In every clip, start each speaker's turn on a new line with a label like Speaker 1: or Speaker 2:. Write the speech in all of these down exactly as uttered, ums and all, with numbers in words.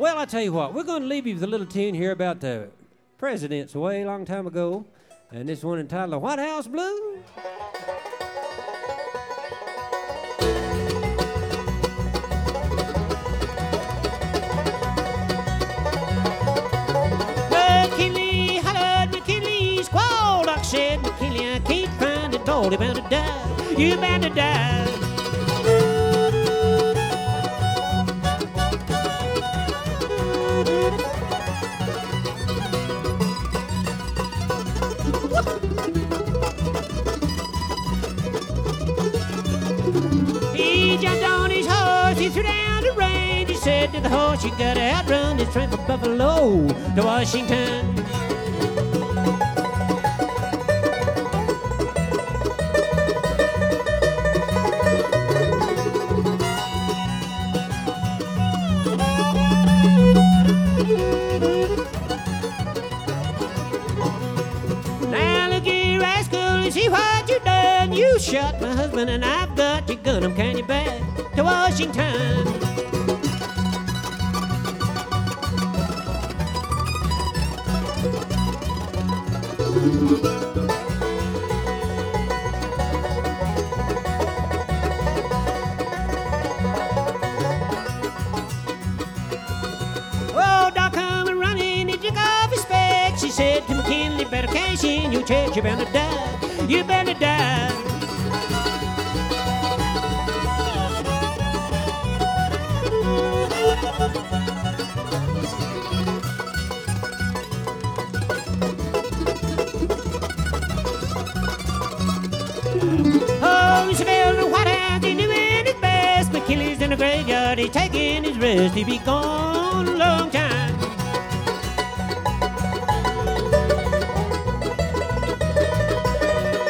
Speaker 1: Well, I tell you what, we're going to leave you with a little tune here about the presidents way a long time ago, and this one entitled "The White House Blues." McKinley hollered, McKinley squalled. Doc said, McKinley, I can't find it. Lord, you're bound to die. You're bound to die. He jumped on his horse, he threw down the reins. He said to the horse, you gotta outrun this train from Buffalo to Washington. Now look here, rascal, you see what you done. You shot my husband and I've got your gun. I'm carrying you back to Washington. Oh, Doc come and running, he took off his specs. He said to McKinley, better cash in your checks, you're bound to die, you're bound to die. Oh, Roosevelt, the White House, he's doing his best. McKinley's in the graveyard, he's taking his rest. He'll be gone a long time.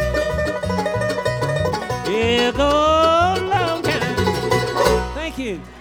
Speaker 1: He'll go a long time. Thank you.